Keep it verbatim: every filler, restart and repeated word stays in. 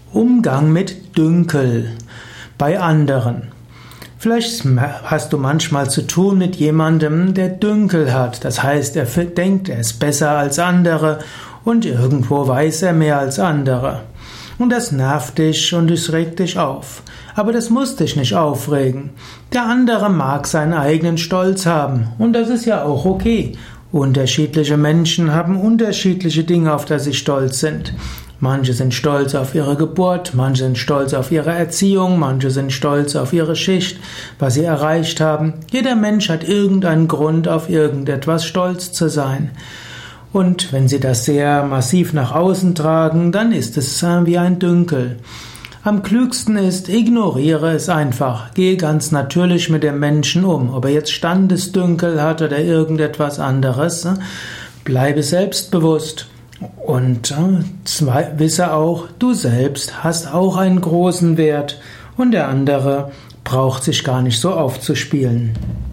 Umgang mit Dünkel bei anderen. Vielleicht hast du manchmal zu tun mit jemandem, der Dünkel hat. Das heißt, er denkt, er ist besser als andere und irgendwo weiß er mehr als andere. Und das nervt dich und es regt dich auf. Aber das muss dich nicht aufregen. Der andere mag seinen eigenen Stolz haben und das ist ja auch okay. Unterschiedliche Menschen haben unterschiedliche Dinge, auf die sie stolz sind. Manche sind stolz auf ihre Geburt, manche sind stolz auf ihre Erziehung, manche sind stolz auf ihre Schicht, was sie erreicht haben. Jeder Mensch hat irgendeinen Grund, auf irgendetwas stolz zu sein. Und wenn sie das sehr massiv nach außen tragen, dann ist es wie ein Dünkel. Am klügsten ist, ignoriere es einfach. Gehe ganz natürlich mit dem Menschen um. Ob er jetzt Standesdünkel hat oder irgendetwas anderes, bleibe selbstbewusst. Und äh, wisse auch, du selbst hast auch einen großen Wert und der andere braucht sich gar nicht so aufzuspielen.